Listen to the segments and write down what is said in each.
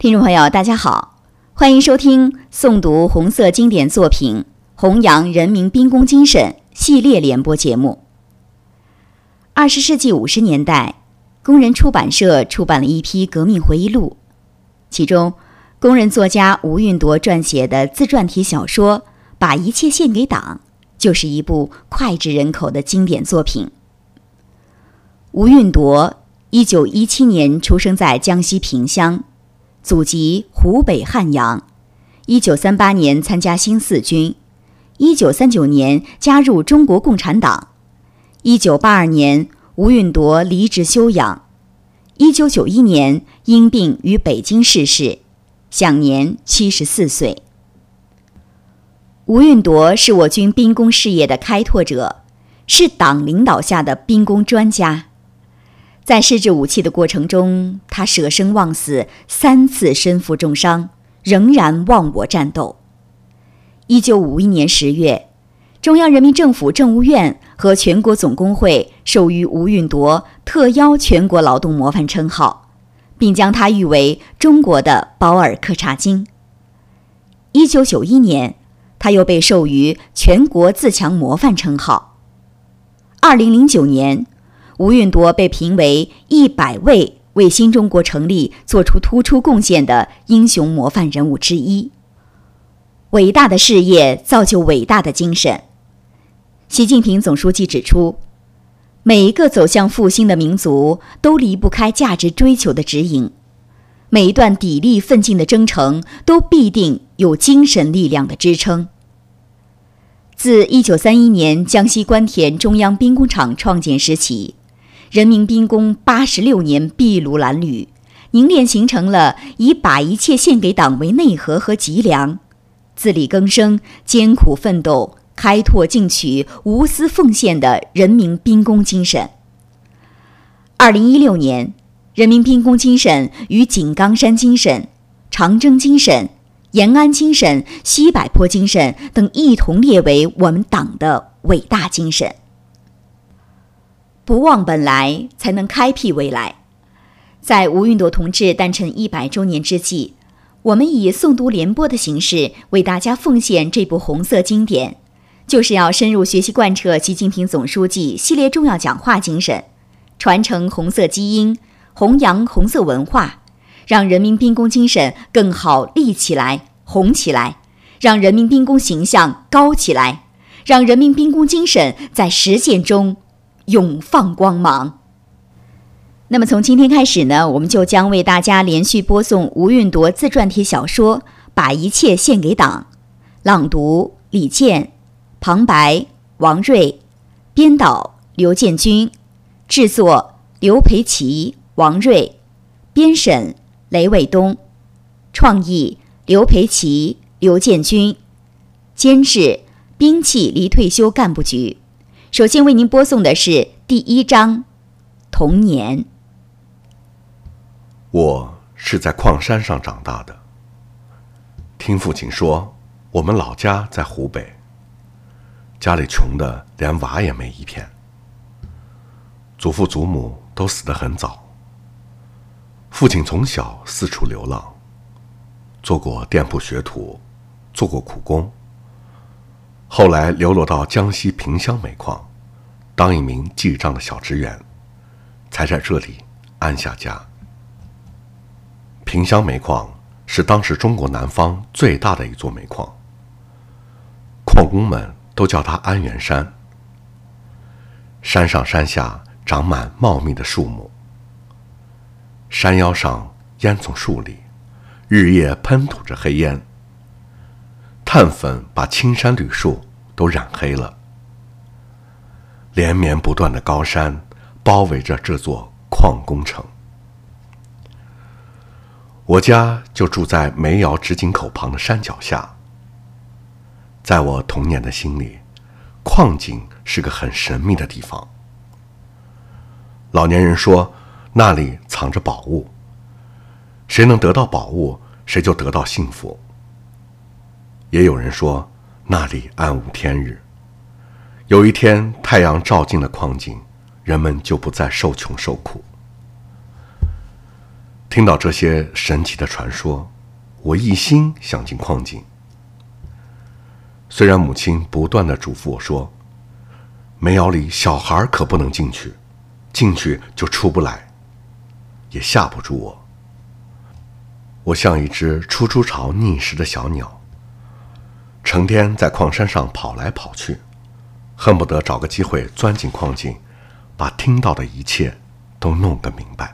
听众朋友，大家好，欢迎收听诵读红色经典作品，弘扬人民兵工精神系列联播节目。20世纪50年代，工人出版社出版了一批革命回忆录，其中工人作家吴运铎撰写的自传体小说《把一切献给党》就是一部脍炙人口的经典作品。吴运铎1917年出生在江西萍乡，祖籍湖北汉阳。1938年参加新四军，1939年加入中国共产党。1982年，吴运铎离职休养。1991年因病于北京逝世，享年74岁。吴运铎是我军兵工事业的开拓者，是党领导下的兵工专家。在试制武器的过程中，他舍生忘死，3次身负重伤，仍然忘我战斗。1951年10月，中央人民政府政务院和全国总工会授予吴运铎特邀全国劳动模范称号，并将他誉为中国的保尔柯察金。1991年，他又被授予全国自强模范称号。2009年，吴运铎被评为100位为新中国成立做出突出贡献的英雄模范人物之一。伟大的事业造就伟大的精神。习近平总书记指出，每一个走向复兴的民族都离不开价值追求的指引，每一段砥砺奋进的征程都必定有精神力量的支撑。自1931年江西关田中央兵工厂创建时起，人民兵工86年筚路蓝缕，凝练形成了以把一切献给党为内核和脊梁，自力更生、艰苦奋斗、开拓进取、无私奉献的人民兵工精神。2016年，人民兵工精神与井冈山精神、长征精神、延安精神、西柏坡精神等一同列为我们党的伟大精神。不忘本来，才能开辟未来。在吴运铎同志诞辰100周年之际，我们以诵读联播的形式为大家奉献这部红色经典，就是要深入学习贯彻习近平总书记系列重要讲话精神，传承红色基因，弘扬红色文化，让人民兵工精神更好立起来、红起来，让人民兵工形象高起来，让人民兵工精神在实践中永放光芒。那么从今天开始呢，我们就将为大家连续播送吴运铎自传体小说《把一切献给党》，朗读李健，旁白王瑞，编导刘建军，制作刘培奇、王瑞，编审雷伟东，创意刘培奇、刘建军，监制兵器离退休干部局。首先为您播送的是第1章童年。 我是在矿山上长大的，听父亲说我们老家在湖北，家里穷的连娃也没一片，祖父祖母都死得很早。父亲从小四处流浪，做过店铺学徒，做过苦工，后来流落到江西萍乡煤矿，当一名记账的小职员，才在这里安下家。萍乡煤矿是当时中国南方最大的一座煤矿，矿工们都叫它安源山。山上山下长满茂密的树木，山腰上烟囱树里日夜喷吐着黑烟，碳粉把青山绿树都染黑了。连绵不断的高山包围着这座矿工城。我家就住在煤窑直井口旁的山脚下。在我童年的心里，矿井是个很神秘的地方。老年人说那里藏着宝物，谁能得到宝物，谁就得到幸福。也有人说那里暗无天日，有一天太阳照进了矿井，人们就不再受穷受苦。 听到这些神奇的传说，我一心想进矿井。虽然母亲不断地嘱咐我说，煤窑里小孩可不能进去，进去就出不来，也吓不住我。我像一只初出巢觅食的小鸟，成天在矿山上跑来跑去，恨不得找个机会钻进矿井，把听到的一切都弄个明白。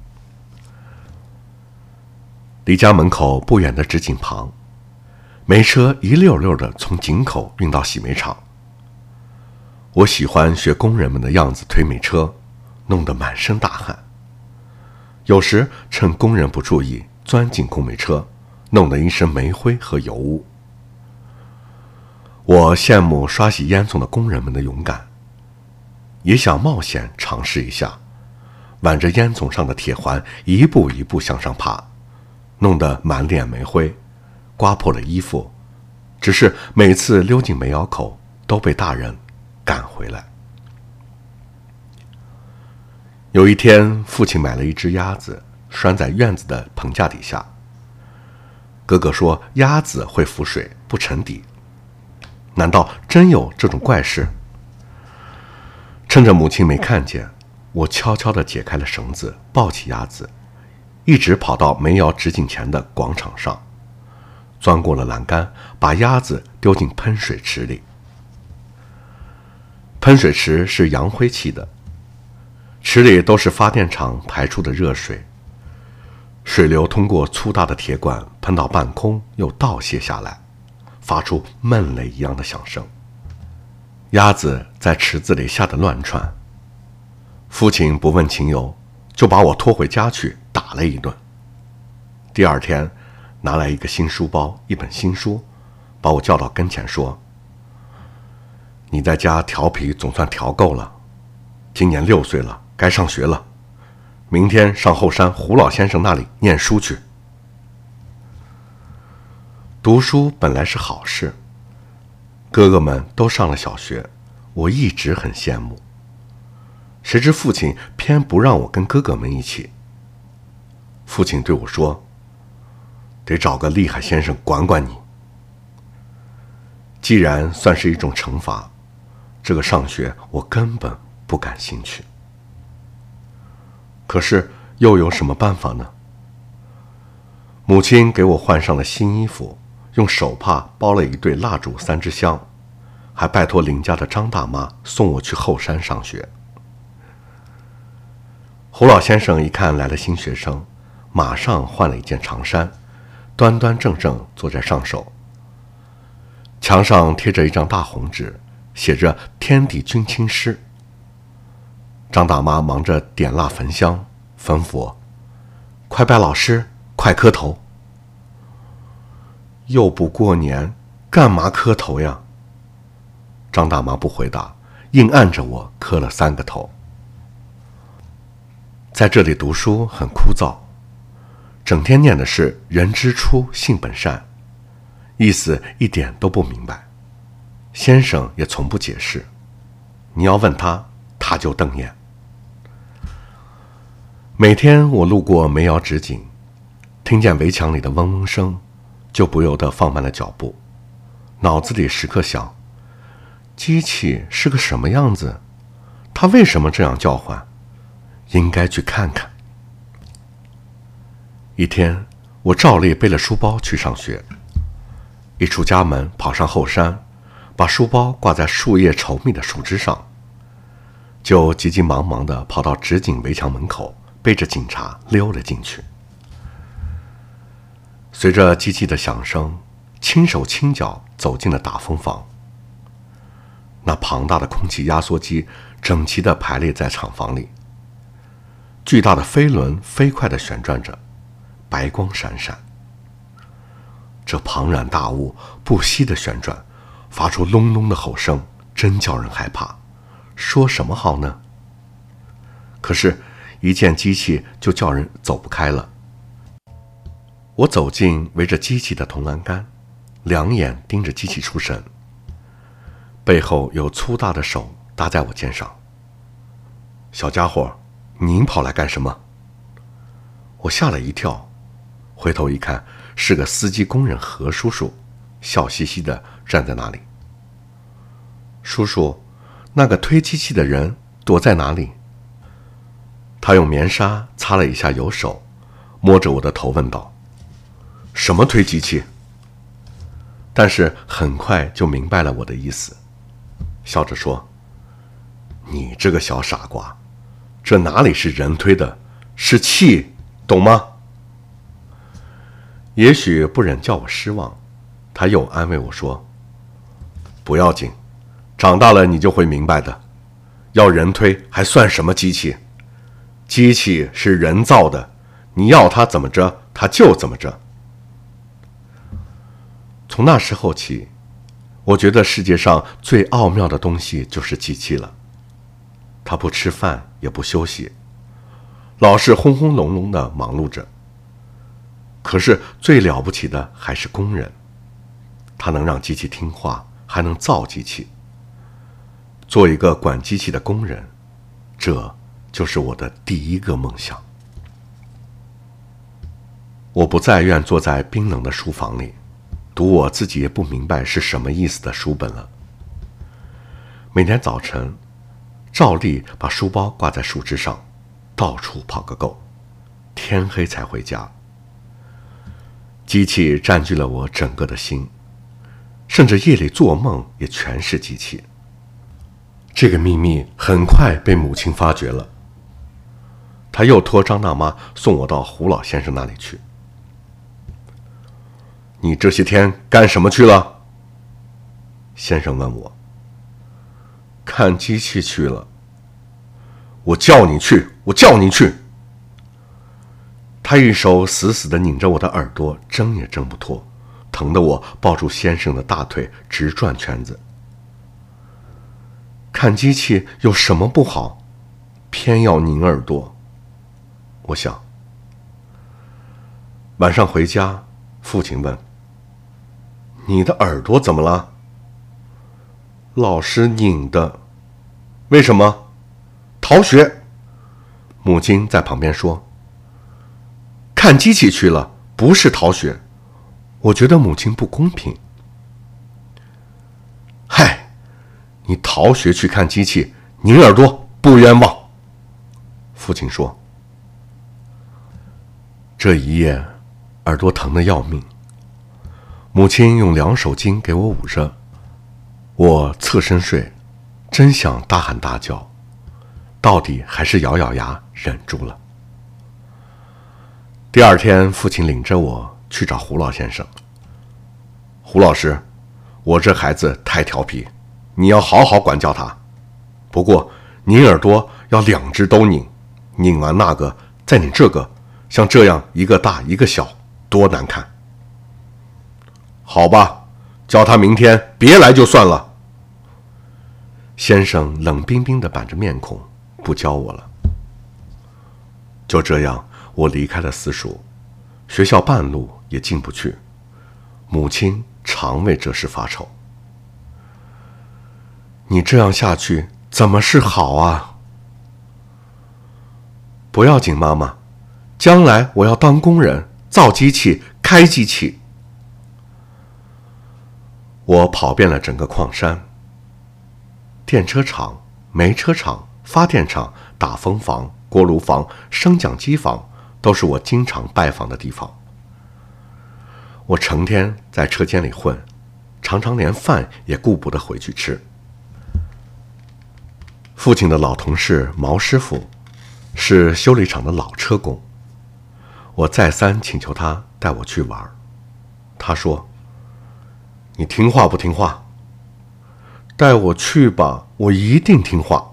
离家门口不远的直井旁，煤车一溜溜地从井口运到洗煤厂。我喜欢学工人们的样子推煤车，弄得满身大汗。有时趁工人不注意钻进工煤车，弄得一身煤灰和油污。我羡慕刷洗烟囱的工人们的勇敢，也想冒险尝试一下，挽着烟囱上的铁环一步一步向上爬，弄得满脸煤灰，刮破了衣服，只是每次溜进煤窑口都被大人赶回来。有一天，父亲买了一只鸭子，拴在院子的棚架底下。哥哥说鸭子会浮水，不沉底。难道真有这种怪事？趁着母亲没看见，我悄悄地解开了绳子，抱起鸭子，一直跑到煤窑直井前的广场上，钻过了栏杆，把鸭子丢进喷水池里。喷水池是扬灰砌的，池里都是发电厂排出的热水，水流通过粗大的铁管喷到半空，又倒泻下来，发出闷雷一样的响声。鸭子在池子里吓得乱窜，父亲不问情由，就把我拖回家去打了一顿。第二天拿来一个新书包，一本新书，把我叫到跟前说，你在家调皮总算调够了，今年6岁了，该上学了，明天上后山胡老先生那里念书去。读书本来是好事，哥哥们都上了小学，我一直很羡慕。谁知父亲偏不让我跟哥哥们一起。父亲对我说，得找个厉害先生管管你。既然算是一种惩罚，这个上学我根本不感兴趣。可是又有什么办法呢？母亲给我换上了新衣服，用手帕包了一对蜡烛3支香，还拜托邻家的张大妈送我去后山上学。胡老先生一看来了新学生，马上换了一件长衫，端端正正坐在上首。墙上贴着一张大红纸，写着天地君亲诗。张大妈忙着点蜡焚香，吩咐我，快拜老师，快磕头。又不过年，干嘛磕头呀？张大妈不回答，硬按着我磕了3个头。在这里读书很枯燥，整天念的是人之初性本善，意思一点都不明白，先生也从不解释，你要问他，他就瞪眼。每天我路过煤窑直井，听见围墙里的嗡嗡声，就不由得放慢了脚步，脑子里时刻想，机器是个什么样子？它为什么这样叫唤？应该去看看。一天，我照例背了书包去上学，一出家门，跑上后山，把书包挂在树叶稠密的树枝上，就急急忙忙地跑到直井围墙门口，背着警察溜了进去。随着机器的响声，轻手轻脚走进了打风房。那庞大的空气压缩机整齐地排列在厂房里，巨大的飞轮飞快地旋转着，白光闪闪。这庞然大物不息地旋转，发出隆隆的吼声，真叫人害怕。说什么好呢？可是，一见机器就叫人走不开了。我走进围着机器的铜栏杆，两眼盯着机器出神。背后有粗大的手搭在我肩上。小家伙，您跑来干什么？ 我吓了一跳，回头一看，是个司机工人何叔叔，笑嘻嘻地站在那里。叔叔，那个推机器的人躲在哪里？他用棉纱擦了一下右手，摸着我的头问道：什么推机器？但是很快就明白了我的意思，笑着说：你这个小傻瓜，这哪里是人推的，是气，懂吗？也许不忍叫我失望，他又安慰我说：不要紧，长大了你就会明白的，要人推还算什么机器？机器是人造的，你要它怎么着，它就怎么着。从那时候起，我觉得世界上最奥妙的东西就是机器了。它不吃饭，也不休息，老是轰轰隆隆地忙碌着。可是最了不起的还是工人，他能让机器听话，还能造机器。做一个管机器的工人，这就是我的第一个梦想。我不再愿坐在冰冷的书房里，读我自己也不明白是什么意思的书本了。每天早晨，照例把书包挂在树枝上，到处跑个够，天黑才回家。机器占据了我整个的心，甚至夜里做梦也全是机器。这个秘密很快被母亲发觉了，她又托张大妈送我到胡老先生那里去。你这些天干什么去了？先生问我。看机器去了。我叫你去，我叫你去。他一手死死地拧着我的耳朵，挣也挣不脱，疼得我抱住先生的大腿直转圈子。看机器有什么不好，偏要拧耳朵？我想。晚上回家，父亲问：你的耳朵怎么了？老师拧的。为什么？逃学。母亲在旁边说。看机器去了，不是逃学。我觉得母亲不公平。嗨，你逃学去看机器，拧耳朵不冤枉。父亲说。这一夜，耳朵疼得要命。母亲用2手巾给我捂着，我侧身睡，真想大喊大叫，到底还是咬咬牙忍住了。第二天，父亲领着我去找胡老先生。胡老师，我这孩子太调皮，你要好好管教他。不过拧耳朵要2只都拧，拧完那个再拧这个，像这样一个大一个小，多难看。好吧，叫他明天别来就算了。先生冷冰冰地板着面孔，不教我了。就这样，我离开了私塾，学校半路也进不去，母亲常为这事发愁。你这样下去怎么是好啊？不要紧，妈妈，将来我要当工人，造机器，开机器。我跑遍了整个矿山，电车厂、煤车厂、发电厂、打风房、锅炉房、升降机房都是我经常拜访的地方。我成天在车间里混，常常连饭也顾不得回去吃。父亲的老同事毛师傅是修理厂的老车工，我再三请求他带我去玩，他说：你听话不听话？带我去吧，我一定听话。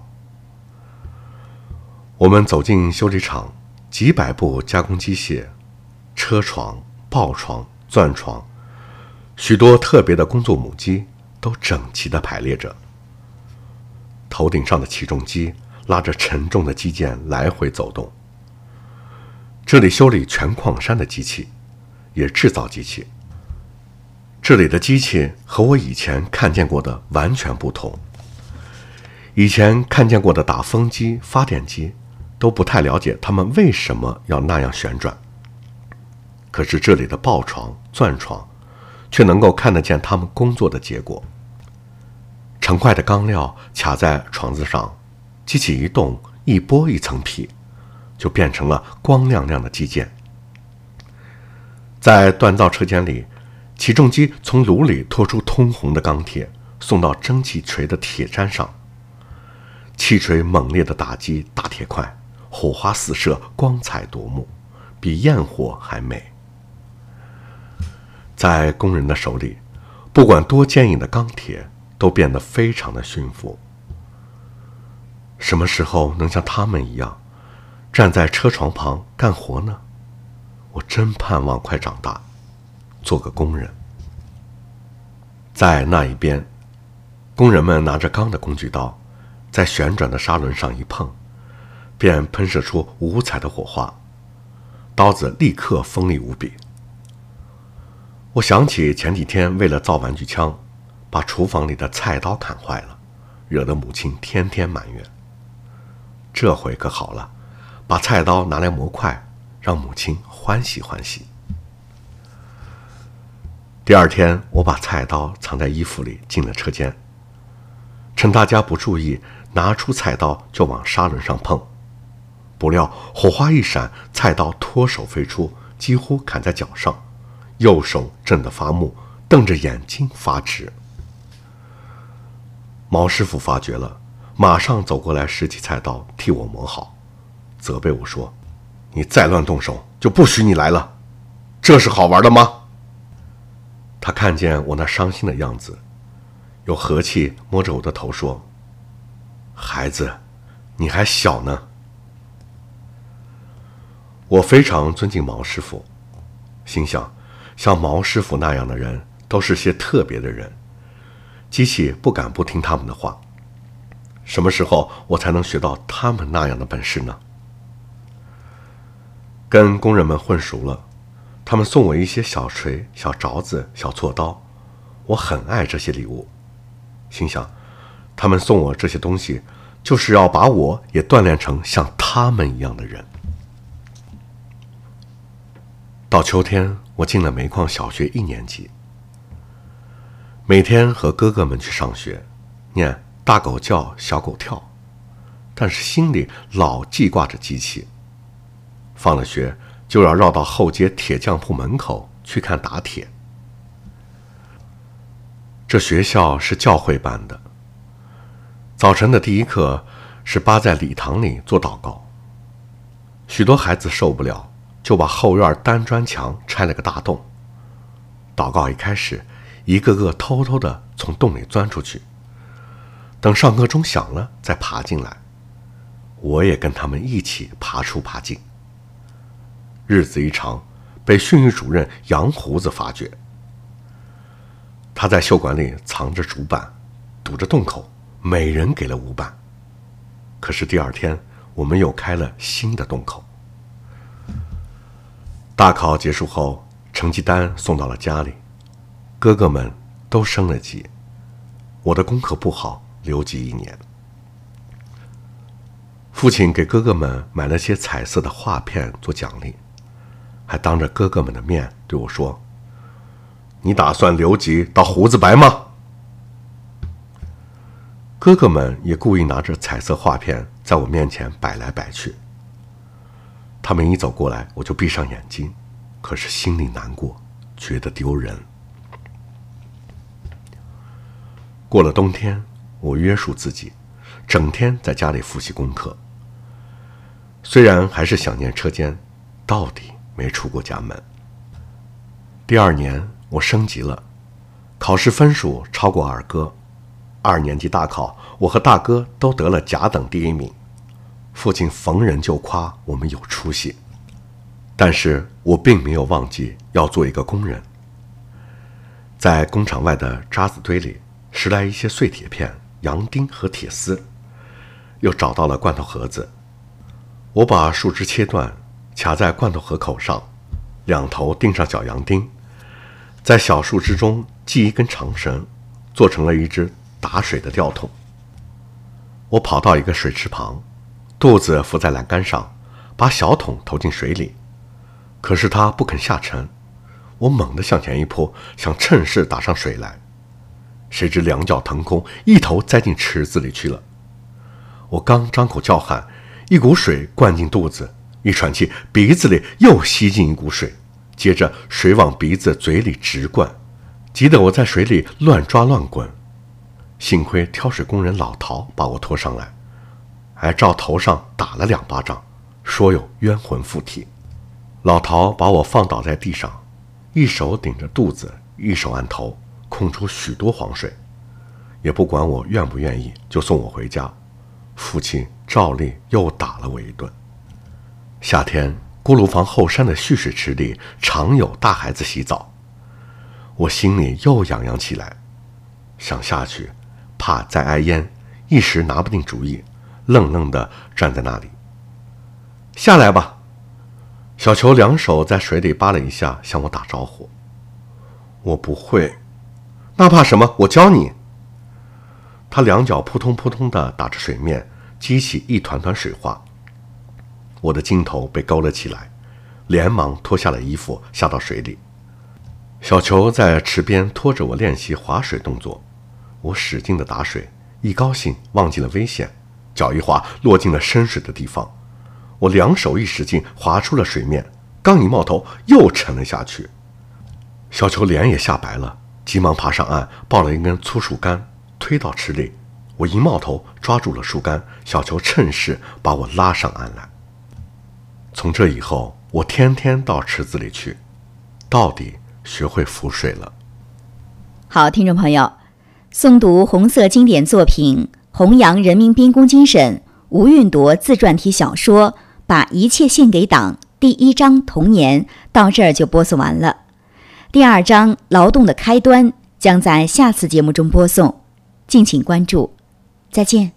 我们走进修理厂，几百部加工机械，车床、刨床、钻床，许多特别的工作母机都整齐地排列着。头顶上的起重机拉着沉重的机件来回走动。这里修理全矿山的机器，也制造机器。这里的机器和我以前看见过的完全不同。以前看见过的打风机、发电机， 都不太了解他们为什么要那样旋转。可是这里的抱床、钻床却能够看得见他们工作的结果。成块的钢料卡在床子上，机器一动，一剥一层皮，就变成了光亮亮的机件。在锻造车间里，起重机从炉里拖出通红的钢铁，送到蒸汽锤的铁砧上。气锤猛烈的打击大铁块，火花四射，光彩夺目，比焰火还美。在工人的手里，不管多坚硬的钢铁都变得非常的驯服。什么时候能像他们一样站在车床旁干活呢？我真盼望快长大，做个工人。在那一边，工人们拿着钢的工具刀，在旋转的砂轮上一碰，便喷射出五彩的火花，刀子立刻锋利无比。我想起前几天为了造玩具枪，把厨房里的菜刀砍坏了，惹得母亲天天埋怨。这回可好了，把菜刀拿来磨块，让母亲欢喜欢喜。第二天，我把菜刀藏在衣服里，进了车间，趁大家不注意，拿出菜刀就往砂轮上碰。不料火花一闪，菜刀脱手飞出，几乎砍在脚上，右手震得发木，瞪着眼睛发直。毛师傅发觉了，马上走过来拾起菜刀替我磨好，责备我说：“你再乱动手，就不许你来了，这是好玩的吗？”他看见我那伤心的样子，又和气摸着我的头说：“孩子，你还小呢。”我非常尊敬毛师傅，心想，像毛师傅那样的人都是些特别的人，机器不敢不听他们的话。什么时候我才能学到他们那样的本事呢？跟工人们混熟了，他们送我一些小锤、小凿子、小锉刀，我很爱这些礼物。心想，他们送我这些东西，就是要把我也锻炼成像他们一样的人。到秋天，我进了煤矿小学1年级，每天和哥哥们去上学，念大狗叫，小狗跳，但是心里老记挂着机器。放了学就要绕到后街铁匠铺门口去看打铁。这学校是教会办的，早晨的第一课是扒在礼堂里做祷告，许多孩子受不了，就把后院单砖墙拆了个大洞。祷告一开始，一个个偷偷地从洞里钻出去，等上课钟响了再爬进来。我也跟他们一起爬出爬进。日子一长，被训育主任杨胡子发觉。他在袖管里藏着竹板，堵着洞口，每人给了5板。可是第二天，我们又开了新的洞口。大考结束后，成绩单送到了家里，哥哥们都升了级，我的功课不好，留级1年。父亲给哥哥们买了些彩色的画片做奖励，还当着哥哥们的面对我说：“你打算留级到胡子白吗？”哥哥们也故意拿着彩色画片在我面前摆来摆去。他们一走过来，我就闭上眼睛，可是心里难过，觉得丢人。过了冬天，我约束自己，整天在家里复习功课。虽然还是想念车间，到底没出过家门。第2年我升级了，考试分数超过二哥。2年级大考，我和大哥都得了甲等第1名。父亲逢人就夸我们有出息，但是我并没有忘记要做一个工人。在工厂外的渣子堆里拾来一些碎铁片、洋钉和铁丝，又找到了罐头盒子。我把树枝切断，卡在罐头盒口上，2头钉上小洋钉，在小树枝中系一根长绳，做成了一只打水的吊桶。我跑到一个水池旁， 肚子浮在栏杆上，把小桶投进水里，可是他不肯下沉。我猛地向前一扑，想趁势打上水来，谁知两脚腾空，一头栽进池子里去了。我刚张口叫喊，一股水灌进肚子，一喘气，鼻子里又吸进一股水，接着水往鼻子嘴里直灌，急得我在水里乱抓乱滚。幸亏挑水工人老陶把我拖上来，还照头上打了2巴掌，说有冤魂附体。老陶把我放倒在地上，一手顶着肚子，一手按头，空出许多黄水，也不管我愿不愿意，就送我回家。父亲照例又打了我一顿。夏天，锅炉房后山的蓄水池里常有大孩子洗澡，我心里又痒痒起来，想下去，怕再挨淹，一时拿不定主意，愣愣地站在那里。下来吧！小球2手在水里扒了一下，向我打招呼。我不会。那怕什么？我教你。他2脚扑通扑通地打着水面，激起一团团水花。我的筋头被勾了起来，连忙脱下了衣服，下到水里。小球在池边拖着我练习划水动作，我使劲地打水，一高兴忘记了危险，脚一滑落进了深水的地方。我2手一使劲，划出了水面，刚一冒头又沉了下去。小球脸也吓白了，急忙爬上岸，抱了一根粗树干推到池里。我一冒头抓住了树干，小球趁势把我拉上岸来。从这以后，我天天到池子里去，到底学会浮水了。 好，听众朋友，诵读红色经典作品，弘扬人民兵工精神，吴运铎自传体小说《把一切献给党》第1章童年到这儿就播送完了。第2章劳动的开端将在下次节目中播送，敬请关注。再见。